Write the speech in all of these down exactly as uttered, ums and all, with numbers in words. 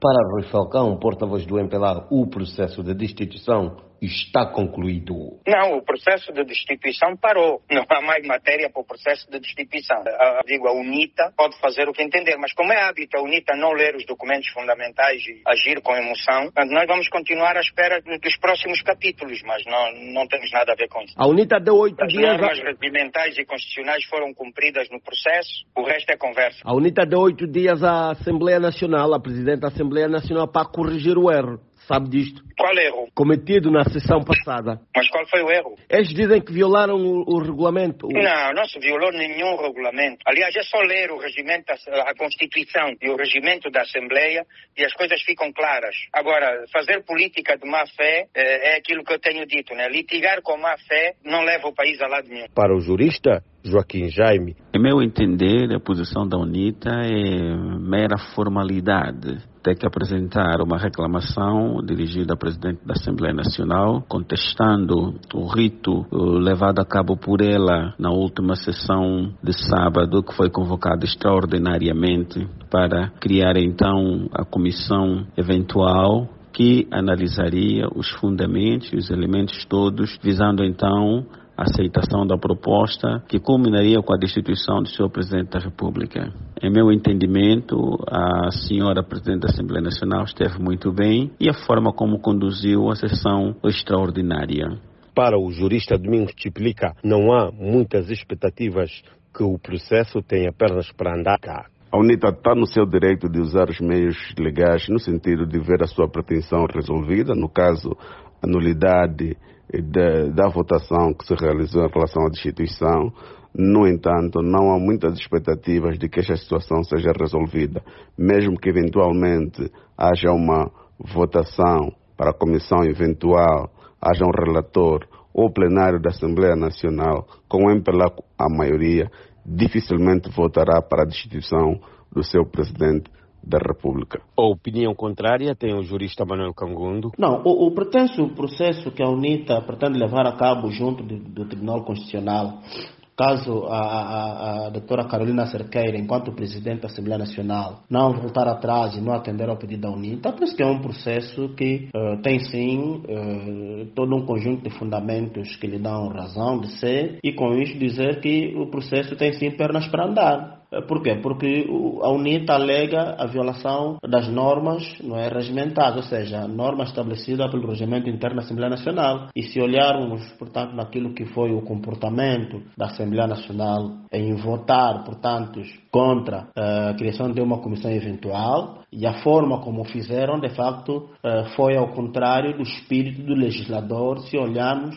Para Rui Falcão, porta-voz do M P L A, o processo de destituição está concluído. Não, o processo de destituição parou. Não há mais matéria para o processo de destituição. A, digo, a UNITA pode fazer o que entender, mas como é hábito a UNITA não ler os documentos fundamentais e agir com emoção, nós vamos continuar à espera dos próximos capítulos, mas não, não temos nada a ver com isso. A UNITA deu oito As dias... As normas regimentais e constitucionais foram cumpridas no processo, o resto é conversa. A UNITA deu oito dias à Assembleia Nacional, a Presidente da Assembleia Nacional, para corrigir o erro. Sabe disto? Qual erro? Cometido na sessão passada. Mas qual foi o erro? Eles dizem que violaram o, o regulamento. O... Não, não se violou nenhum regulamento. Aliás, é só ler o regimento, a Constituição e o regimento da Assembleia e as coisas ficam claras. Agora, fazer política de má-fé é, é aquilo que eu tenho dito, né? Litigar com má-fé não leva o país a lado nenhum. Para o jurista Joaquim Jaime, em meu entender, a posição da UNITA é mera formalidade. Tem que apresentar uma reclamação dirigida ao Presidente da Assembleia Nacional, contestando o rito levado a cabo por ela na última sessão de sábado, que foi convocada extraordinariamente para criar então a comissão eventual que analisaria os fundamentos e os elementos todos, visando então a aceitação da proposta que culminaria com a destituição do senhor Presidente da República. Em meu entendimento, a senhora Presidente da Assembleia Nacional esteve muito bem e a forma como conduziu a sessão extraordinária. Para o jurista Domingos Tiplica, não há muitas expectativas que o processo tenha pernas para andar cá. A UNITA está no seu direito de usar os meios legais no sentido de ver a sua pretensão resolvida, no caso, a nulidade da, da votação que se realizou em relação à destituição. No entanto, não há muitas expectativas de que esta situação seja resolvida, mesmo que eventualmente haja uma votação para a comissão eventual, haja um relator ou plenário da Assembleia Nacional, com o M P L A a maioria, dificilmente votará para a destituição do seu Presidente da República. A opinião contrária tem o jurista Manuel Cangundo. Não, o, o pretenso processo que a UNITA pretende levar a cabo junto do, do Tribunal Constitucional, caso a, a, a doutora Carolina Cerqueira, enquanto Presidente da Assembleia Nacional, não voltar atrás e não atender ao pedido da UNITA, penso que é um processo que uh, tem sim uh, todo um conjunto de fundamentos que lhe dão razão de ser, e com isso dizer que o processo tem sim pernas para andar. Por quê? Porque a UNITA alega a violação das normas, não é, regimentais, ou seja, normas estabelecidas pelo Regimento Interno da Assembleia Nacional. E se olharmos, portanto, naquilo que foi o comportamento da Assembleia Nacional em votar, portanto, contra a criação de uma comissão eventual, e a forma como fizeram, de facto, foi ao contrário do espírito do legislador, se olharmos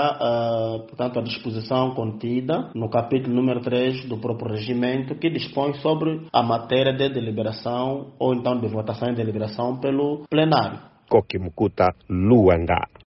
para, portanto, a disposição contida no capítulo número três do próprio regimento, que dispõe sobre a matéria de deliberação ou então de votação e deliberação pelo plenário. Koki Mukuta, Luanda.